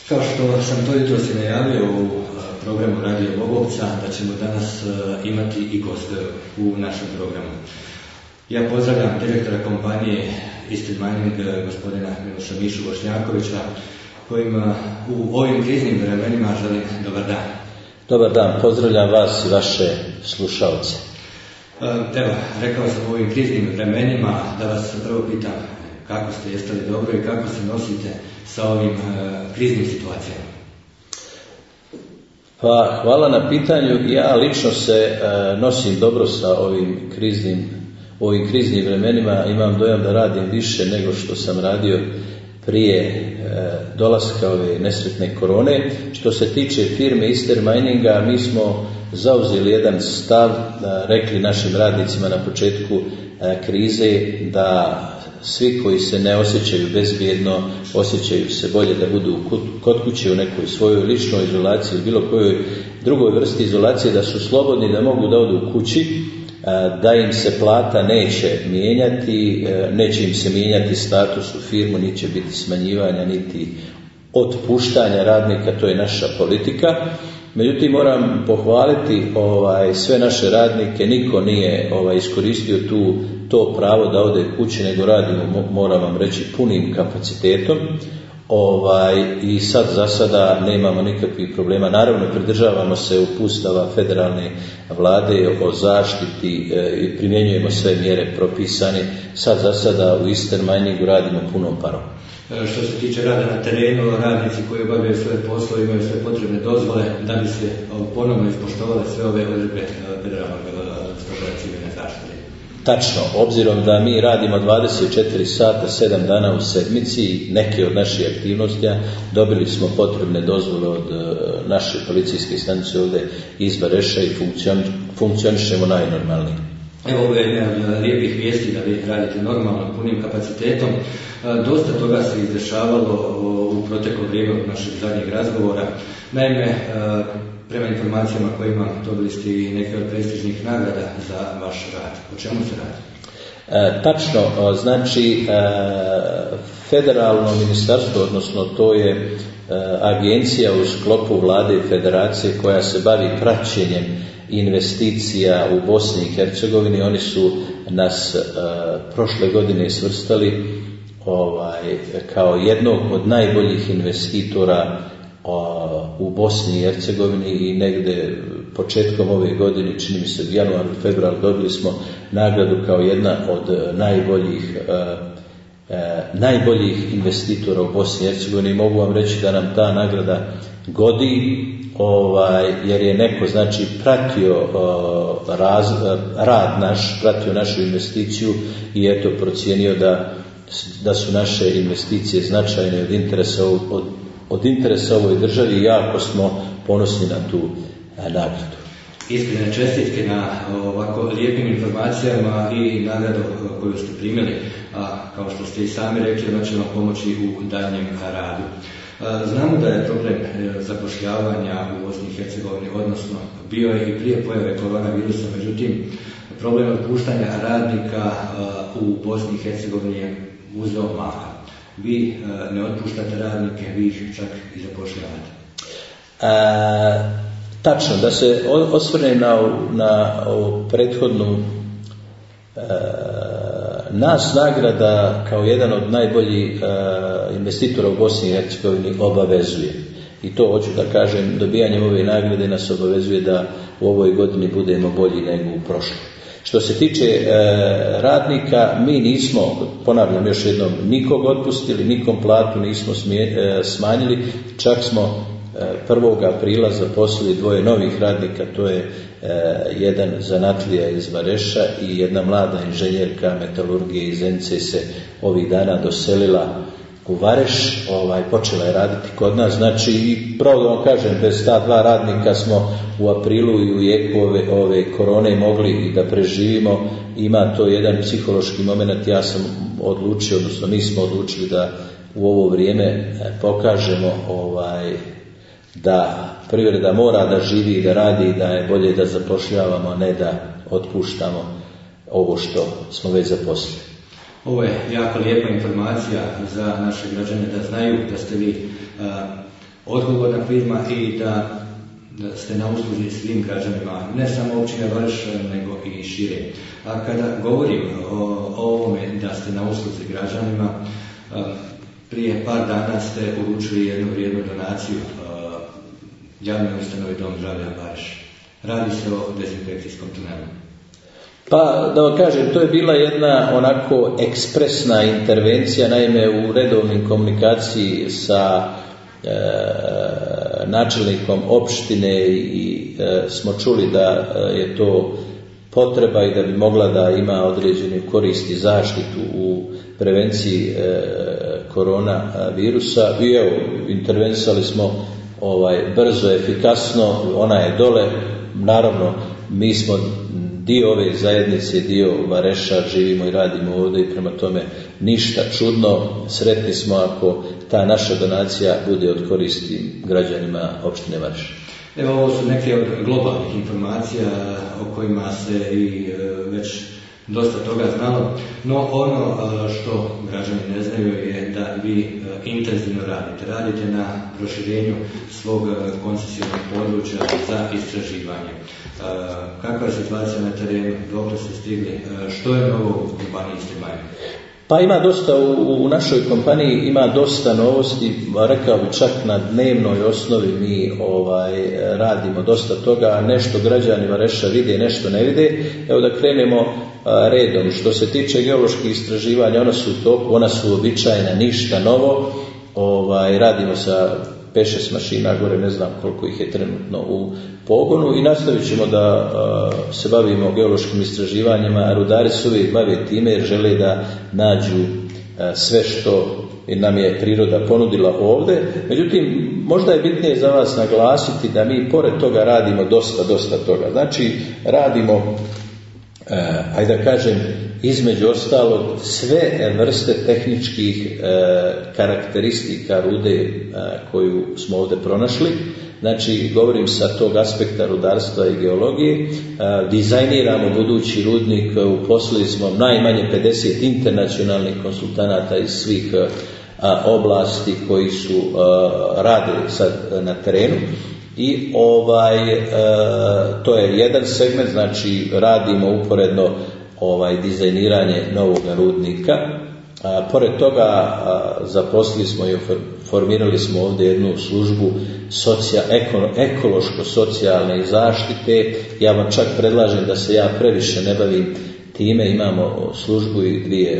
Kao što sam to jutro si najavio u programu Radio Bobovca, da ćemo danas imati i goste u našem programu. Ja pozdravljam direktora kompanije Eastern Mining, gospodina Miloša Mišu Bošnjakovića, kojima u ovim kriznim vremenima želim dobar dan. Dobar dan, pozdravljam vas i vaše slušalce. Evo, rekao sam u ovim kriznim vremenima da vas prvo pitam kako ste, jeste li dobro i kako se nosite sa ovim kriznim situacijama? Pa, hvala na pitanju. Ja lično se nosim dobro sa ovim kriznim vremenima. Imam dojam da radim više nego što sam radio prije dolaska ove nesretne korone. Što se tiče firme Eastern Mininga, mi smo zauzeli jedan stav, rekli našim radnicima na početku krize da svi koji se ne osjećaju bezbjedno, osjećaju se bolje da budu kod kuće u nekoj svojoj ličnoj izolaciji ili bilo kojoj drugoj vrsti izolacije, da su slobodni, da mogu da odu kući, da im se plata neće mijenjati, neće im se mijenjati status u firmu, niti će biti smanjivanja, niti otpuštanja radnika, to je naša politika. Međutim, moram pohvaliti sve naše radnike, niko nije iskoristio to pravo da ode kući, nego radimo, moram vam reći, punim kapacitetom. I sad za sada nemamo nikakvih problema. Naravno, pridržavamo se uputstava federalne vlade o zaštiti i primjenjujemo sve mjere propisane. Sad za sada u Eastern Miningu radimo punom parom. Što se tiče rada na terenu, radnici koji obavljaju svoje poslove imaju sve potrebne dozvole da bi se ponovno ispoštovale sve ove odredbe federalnog stožera civilne zaštite. Tačno, obzirom da mi radimo 24 sata, 7 dana u sedmici, neke od naših aktivnosti dobili smo potrebne dozvole od naše policijske stanice ovdje iz Vareša i funkcionišemo najnormalnije. Evo, ovo je jedna od lijepih vijesti da vi radite normalno, punim kapacitetom. Dosta toga se izdešavalo u proteklo vrijeme od našeg zadnjeg razgovora. Naime, prema informacijama koje imam, dobili ste i neke od prestižnih nagrada za vaš rad. O čemu se radi? Tačno, znači federalno ministarstvo, odnosno to je agencija u sklopu vlade i federacije koja se bavi praćenjem investicija u Bosni i Hercegovini. Oni su nas prošle godine svrstali kao jednog od najboljih investitora u Bosni i Hercegovini i negdje početkom ove godine, čini mi se u januaru, februaru, dobili smo nagradu kao jedna od najboljih investitora u Bosni i Hercegovini. Mogu vam reći da nam ta nagrada godi, jer je neko znači pratio rad naš, pratio našu investiciju i eto procijenio da su naše investicije značajne od interesa ovoj državi i jako smo ponosni na tu nagradu. Iskrene čestitke na ovako lijepim informacijama i nagradu koju ste primili, a kao što ste i sami rekli, ona će vam pomoći u daljnjem radu. Znamo da je problem zapošljavanja u Bosni i Hercegovini, odnosno bio je i prije pojave koronavirusa, međutim problem otpuštanja radnika u Bosni i Hercegovini je uzeo maha. Vi ne otpuštate radnike, vi ih čak i zapošljavate. Tačno, da se osvrnem na prethodnu nas nagrada kao jedan od najboljih investitora u Bosni i Hercegovini obavezuje. I to hoću da kažem, dobijanjem ove nagrade nas obavezuje da u ovoj godini budemo bolji nego u prošloj. Što se tiče radnika, mi nismo, ponavljam još jednom, nikog otpustili, nikom platu nismo smanjili, čak smo 1. aprila zaposlili 2 novih radnika, to je jedan zanatlija iz Vareša i jedna mlada inženjerka metalurgije iz Zenice se ovih dana doselila u Vareš, počela je raditi kod nas. Znači, i pravo da vam kažem, bez ta 2 radnika smo u aprilu i u jeku ove korone mogli i da preživimo. Ima to jedan psihološki moment, ja sam odlučio, odnosno mi smo odlučili da u ovo vrijeme pokažemo da privreda mora da živi i da radi, da je bolje da zapošljavamo, a ne da otpuštamo ovo što smo već zaposlili. Ovo je jako lijepa informacija za naše građane da znaju da ste vi odgovorna firma i da ste na usluzi svim građanima, ne samo općine Vareš, nego i šire. A kada govorim o ovome da ste na usluzi građanima, prije par dana ste uručili jednu vrijednu donaciju javnoj ustanovi Dom zdravlja Vareš. Radi se o dezinfekcijskom tunelu. Pa da vam kažem, to je bila jedna onako ekspresna intervencija, naime u redovnim komunikaciji sa načelnikom opštine i smo čuli da je to potreba i da bi mogla da ima određenu korist i zaštitu u prevenciji koronavirusa. I evo, intervenisali smo brzo, efikasno, ona je dole. Naravno, mi smo dio ove zajednice, dio Vareša, živimo i radimo ovdje i prema tome ništa čudno, sretni smo ako ta naša donacija bude od koristi građanima opštine Vareš. Evo, ovo su neke od globalnih informacija o kojima se i već dosta toga znalo, no ono što građani ne znaju je da vi intenzivno radite na proširenju svog koncesijnog područja za istraživanje. Kakva je situacija na terenu, dokle ste stigli, što je novo u kompaniji Stimaj? Pa ima dosta, u našoj kompaniji ima dosta novosti, rekao bi čak na dnevnoj osnovi mi radimo dosta toga, nešto građani Vareša vide, nešto ne vide. Evo da krenemo redom. Što se tiče geoloških istraživanja, ona su u toku, ona su uobičajena, ništa novo. Radimo sa 5-6 mašina, gore ne znam koliko ih je trenutno u pogonu i nastavit ćemo da se bavimo geološkim istraživanjima, a rudari se uvijek bave time jer žele da nađu sve što nam je priroda ponudila ovdje. Međutim, možda je bitnije za vas naglasiti da mi pored toga radimo dosta toga. Znači, radimo, ajde da kažem, između ostalog sve vrste tehničkih karakteristika rude koju smo ovdje pronašli. Znači, govorim sa tog aspekta rudarstva i geologije. Dizajniramo budući rudnik, uposlili smo najmanje 50 internacionalnih konsultanata iz svih oblasti koji su rade sad na terenu. I to je jedan segment, znači radimo uporedno dizajniranje novog rudnika. Pored toga zaposlili smo i formirali smo ovdje jednu službu ekološko-socijalne zaštite. Ja vam čak predlažem da se ja previše ne bavim time, imamo službu i dvije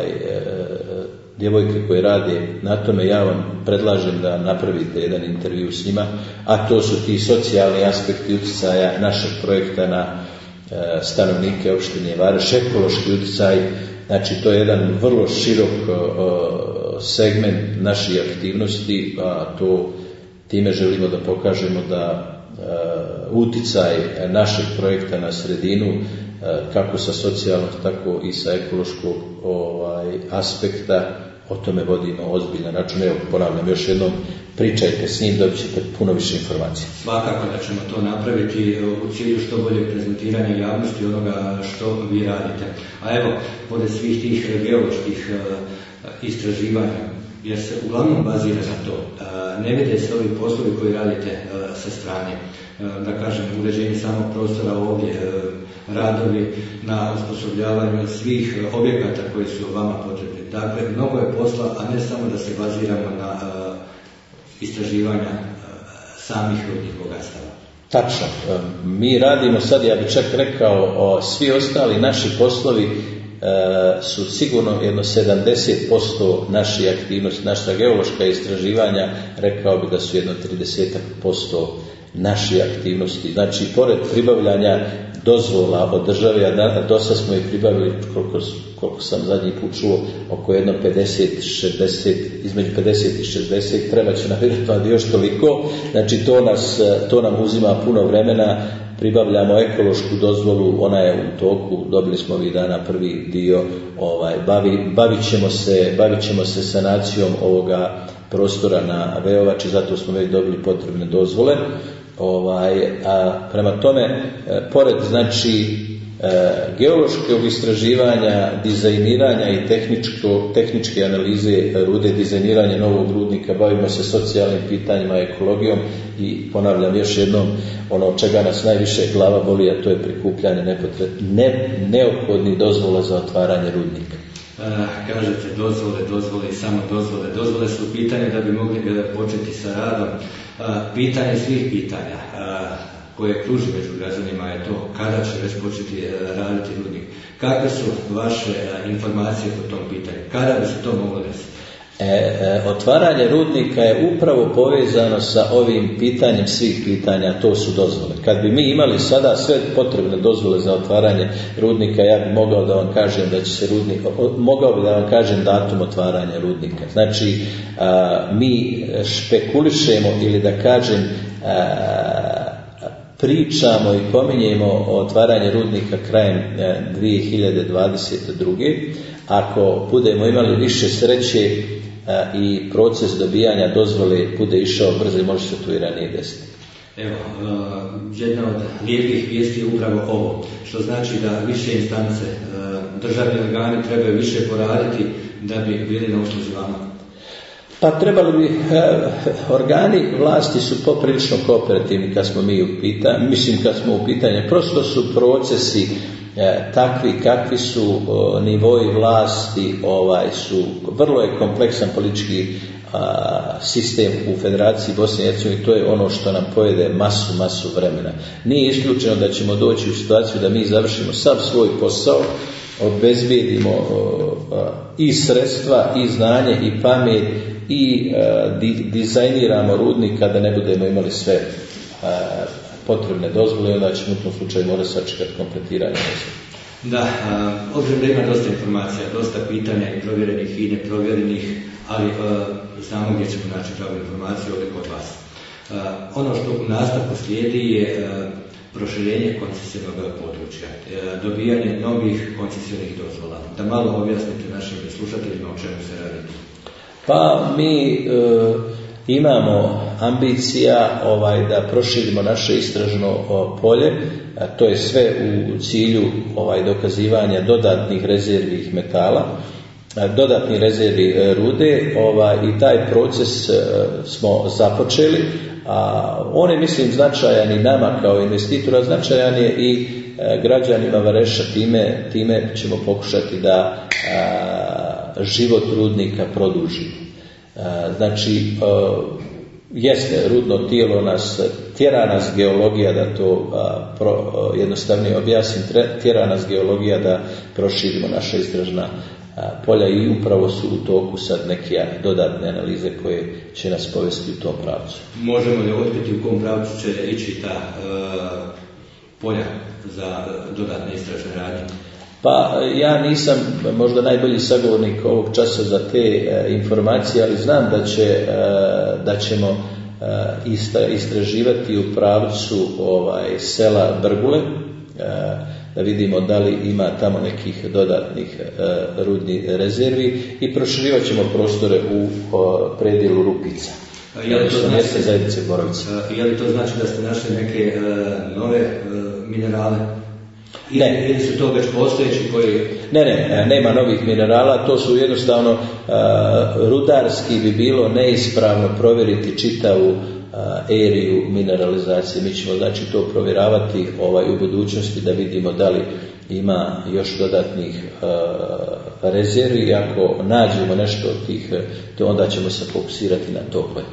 djevojke koje rade na tome, ja vam predlažem da napravite jedan intervju s njima, a to su ti socijalni aspekti utjecaja našeg projekta na stanovnike opštine Vareš, ekološki utjecaj. Znači, to je jedan vrlo širok segment naših aktivnosti, a time želimo da pokažemo da utjecaj našeg projekta na sredinu, kako sa socijalnog, tako i sa ekološkog aspekta, o tome vodimo ozbiljan račun. Evo, ponavljam još jednom, pričajte s njim, dobit ćete puno više informacija. Svakako da ćemo to napraviti u cilju što bolje prezentiranja javnosti onoga što vi radite. A evo, pored svih tih geoloških istraživanja, jer se uglavnom bazira na to, ne vide se ovi poslovi koji radite sa strane, da kažem, uređenje samog prostora ovdje, radovi na osposobljavanju svih objekata koji su vama potrebni. Dakle, mnogo je posla, a ne samo da se baziramo na istraživanja samih rudnih bogatstava. Tačno. Mi radimo sad, ja bih čak rekao, svi ostali naši poslovi su sigurno jedno 70% naših aktivnosti, naša geološka istraživanja, rekao bi da su jedno 30% naših aktivnosti. Znači, pored pribavljanja dozvola od države, a do sad smo ih pribavili, koliko sam zadnji put čuo, oko jedno 50-60, između 50 i 60, treba će nam vjerojatno još toliko. Znači, to nam uzima puno vremena. Pribavljamo ekološku dozvolu, ona je u toku, dobili smo ovih dana prvi dio, bavit ćemo se sanacijom ovoga prostora na Veovači, zato smo već dobili potrebne dozvole. A prema tome, pored znači geološkog istraživanja, dizajniranja i tehničke analize rude, dizajniranja novog rudnika, bavimo se socijalnim pitanjima, ekologijom i ponavljam još jednom, ono od čega nas najviše glava boli, a to je prikupljanje neophodnih dozvola za otvaranje rudnika. Kažete dozvole i samo dozvole su pitanje da bi mogli početi sa radom. Pitanje svih pitanja koje kruži među građanima je to kada će već početi raditi rudnik. Kakve su vaše informacije po tom pitanju? Kada bi se to moglo desiti? Otvaranje rudnika je upravo povezano sa ovim pitanjem svih pitanja, to su dozvole. Kad bi mi imali sada sve potrebne dozvole za otvaranje rudnika, ja bi mogao da vam kažem da će se mogao bi da vam kažem datum otvaranja rudnika. Znači, mi špekulišemo ili da kažem pričamo i pominjemo o otvaranju rudnika krajem 2022. Ako budemo imali više sreće i proces dobijanja dozvole bude išao brzo i može se tu i ranije desiti. Evo, jedna od lijepih vijesti je upravo ovo, što znači da više instance, državni organi trebaju više poraditi da bi bili na usluzi vama. Pa trebali bi, organi vlasti su poprilično kooperativni kad smo mi u pitanju, prosto su procesi takvi kakvi su, nivoi vlasti su, vrlo je kompleksan politički sistem u Federaciji Bosne i Hercegovine, to je ono što nam pojede masu vremena. Nije isključeno da ćemo doći u situaciju da mi završimo sav svoj posao, obezbijedimo i sredstva i znanje i pamet i dizajniramo rudnika da ne budemo imali sve potrebne dozvole, onda ćemo u tom slučaju morati sačekati kompletiranje. Da, obzirom da ima dosta informacija, dosta pitanja i provjerenih i neprovjerenih, ali znamo gdje ćemo naći pravu informaciju ovdje kod vas. Ono što u nastavku slijedi je proširenje koncesijnog područja, dobijanje novih koncesijnih dozvola. Da malo objasnite našim slušateljima o čemu se radi. Pa mi imamo ambicija da proširimo naše istražno polje, to je sve u cilju dokazivanja dodatnih rezervnih metala, dodatnih rezervi rude, i taj proces smo započeli, a on je mislim značajan i nama kao investitora, značajan je i građanima Vareša, time ćemo pokušati da život rudnika produžimo. Znači, jeste rudno tijelo tjera nas geologija, da to jednostavnije objasnim, tjera nas geologija da proširimo naša istražna polja i upravo su u toku sad neke dodatne analize koje će nas povesti u tom pravcu. Možemo li otkriti u kom pravcu će ići ta polja za dodatne istražne radnje? Pa ja nisam možda najbolji sagovornik ovog časa za te informacije, ali znam da ćemo istraživati u pravcu sela Brgule, da vidimo da li ima tamo nekih dodatnih rudnih rezervi i proširivat ćemo prostore u predjelu Rupica. Je li to znači da ste našli neke nove minerale? Ne. Ili su to već postojeći koji... Ne, nema novih minerala, to su jednostavno rudarski bi bilo neispravno provjeriti čitavu eriju mineralizacije. Mi ćemo znači to provjeravati u budućnosti da vidimo da li ima još dodatnih rezervi i ako nađemo nešto od tih, to onda ćemo se fokusirati na to polje.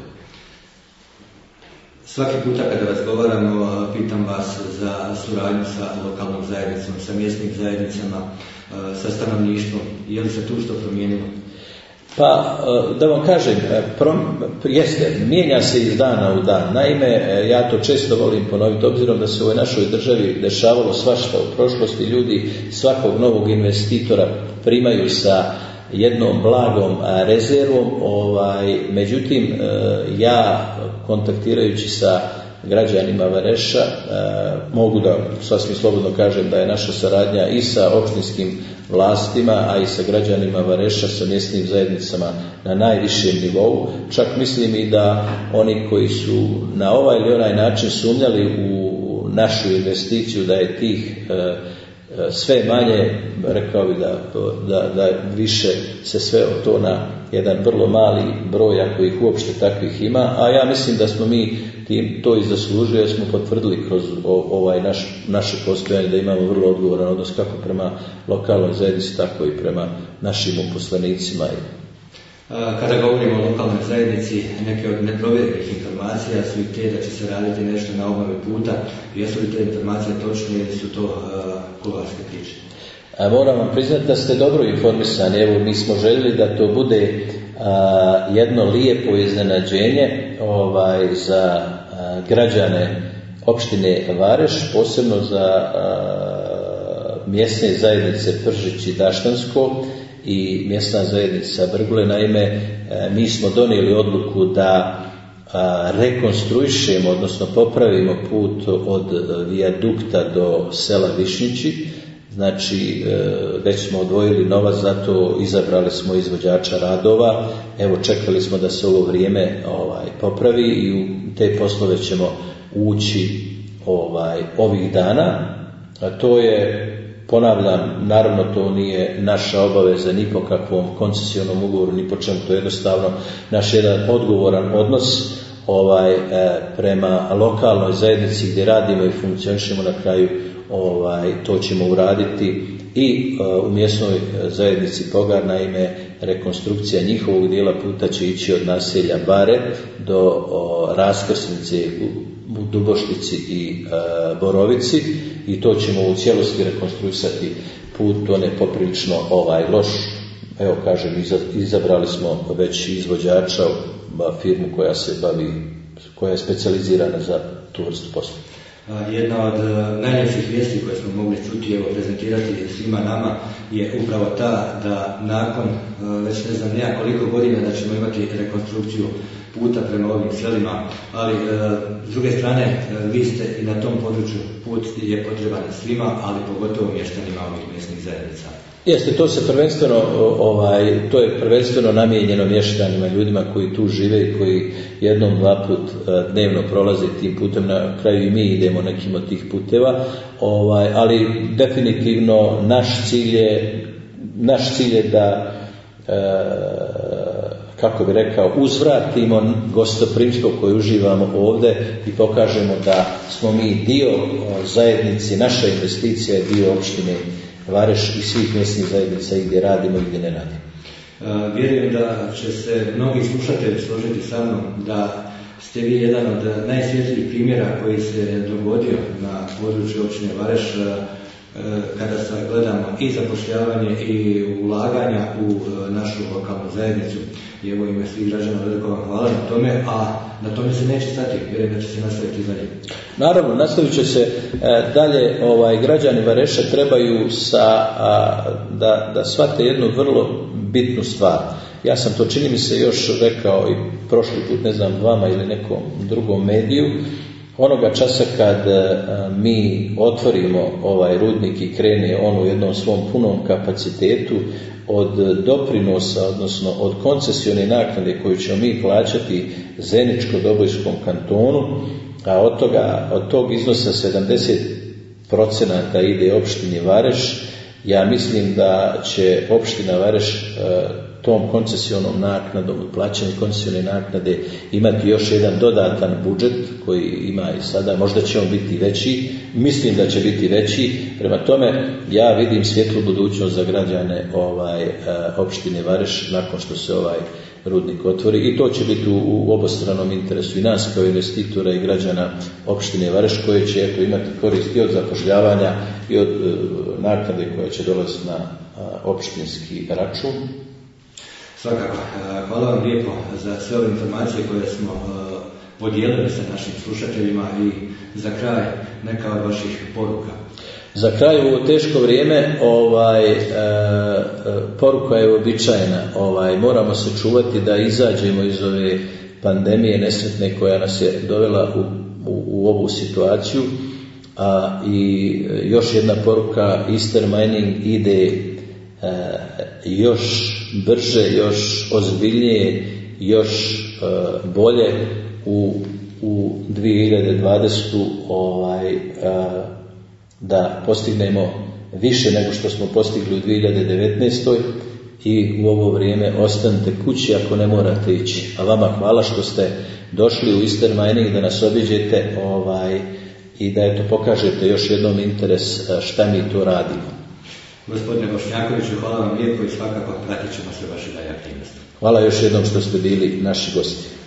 Svaki puta kada razgovaramo, pitam vas za suradnju sa lokalnom zajednicom, sa mjesnim zajednicama, sa stanovništvom. Je li se tu što promijenilo? Pa, da vam kažem, mijenja se iz dana u dan. Naime, ja to često volim ponoviti, obzirom da se u ovoj našoj državi dešavalo svašta u prošlosti, ljudi svakog novog investitora primaju sa jednom blagom rezervom, međutim ja kontaktirajući sa građanima Vareša mogu da sasvim slobodno kažem da je naša saradnja i sa opštinskim vlastima, a i sa građanima Vareša, sa mjesnim zajednicama na najvišem nivou. Čak mislim i da oni koji su na ovaj ili onaj način sumnjali u našu investiciju, da je tih sve manje, rekao bi da više se sve to na jedan vrlo mali broj, ako ih uopšte takvih ima, a ja mislim da smo mi to i zaslužili, jer smo potvrdili kroz naše postojanje da imamo vrlo odgovoran odnos kako prema lokalnoj zajednici, tako i prema našim uposlenicima. Kada govorimo o lokalnoj zajednici, neke od neprovjerenih informacija su i te da će se raditi nešto na obnovi puta. Jesu li te informacije točne ili su to kuloarske priče? Moram vam priznati da ste dobro informisani. Evo, mi smo željeli da to bude jedno lijepo iznenađenje za građane opštine Vareš, posebno za mjesne zajednice Pržić i Daštansko i mjesna zajednica Brgule. Naime, mi smo donijeli odluku da rekonstruišemo, odnosno popravimo put od vijadukta do sela Višnjići. Znači, već smo odvojili novac za to, izabrali smo izvođača radova, evo čekali smo da se ovo vrijeme popravi i u te poslove ćemo ući ovih dana. A to je, ponavljam, naravno to nije naša obaveza ni po kakvom koncesionom ugovoru, ni po čemu, to je jednostavno naš jedan odgovoran odnos prema lokalnoj zajednici gdje radimo i funkcionišemo. Na kraju to ćemo uraditi i u mjesnoj zajednici Pogar. Naime, rekonstrukcija njihovog dijela puta će ići od naselja Bare do raskrsnice u Duboštici i Borovici i to ćemo u cijelosti rekonstruisati put. On je poprilično loš. Evo kažem, izabrali smo već izvođača, firmu koja je specijalizirana za tu vrstu posla. Jedna od najljepših vijesti koje smo mogli čuti, prezentirati svima nama, je upravo ta da nakon već ne znam koliko godina da ćemo imati rekonstrukciju puta prema ovim selima, ali s druge strane vi ste i na tom području, put je potreban svima, ali pogotovo mještanima ovih mjesnih zajednica. Jeste, to je prvenstveno namijenjeno mještanima, ljudima koji tu žive i koji jednom, dva put dnevno prolaze tim putem. Na kraju i mi idemo nekim od tih puteva, ali definitivno naš cilj je da kako bi rekao, uzvratimo gostoprimstvo koje uživamo ovdje i pokažemo da smo mi dio zajednice, naša investicija je dio opštine Vareš i svih mjesnih zajednica i gdje radimo i gdje ne radimo. Vjerujem da će se mnogi slušatelji složiti sa mnom da ste vi jedan od najsvjetlijih primjera koji se dogodio na području općine Vareš kada se gledamo i zapošljavanje i ulaganja u našu lokalnu zajednicu. I evo ime svih građana veliko vam hvala na tome, a na tome se neće stati, vjerujem da će se nastaviti dalje. Naravno, nastavit će se dalje. Građani Vareša trebaju da shvate jednu vrlo bitnu stvar. Ja sam to, čini mi se, još rekao i prošli put, ne znam, vama ili nekom drugom mediju. Onoga časa kad mi otvorimo ovaj rudnik i krene on u jednom svom punom kapacitetu, od doprinosa, odnosno od koncesione naknade koju ćemo mi plaćati Zeničko-Dobojskom kantonu, a od tog iznosa 70% ide opštini Vareš, ja mislim da će opština Vareš tom koncesionom naknadom, plaćanjem koncesione naknade, imati još jedan dodatan budžet koji ima i sada. Možda će on biti veći, mislim da će biti veći. Prema tome, ja vidim svjetlu budućnost za građane opštine Vareš nakon što se ovaj rudnik otvori, i to će biti u obostranom interesu i nas kao investitora i građana opštine Vareš, koje će imati korist i od zapošljavanja i od naknade koja će dolaziti na opštinski račun. Svakako, hvala vam lijepo za sve ove informacije koje smo podijelili sa našim slušateljima, i za kraj neka od vaših poruka. Za kraj, u ovo teško vrijeme, poruka je uobičajena. Moramo se čuvati da izađemo iz ove pandemije nesretne koja nas je dovela u ovu situaciju. I još jedna poruka, Easter mining ide još brže, još ozbiljnije, još bolje u 2020. Da postignemo više nego što smo postigli u 2019. I u ovo vrijeme ostanite kući ako ne morate ići. A vama hvala što ste došli u Easter Mining da nas obiđete i da pokažete još jednom interes šta mi to radimo. Gospodine Bošnjakoviću, hvala vam lijepo i svakako pratit ćemo sve vaše dalje aktivnosti. Hvala još jednom što ste bili naši gosti.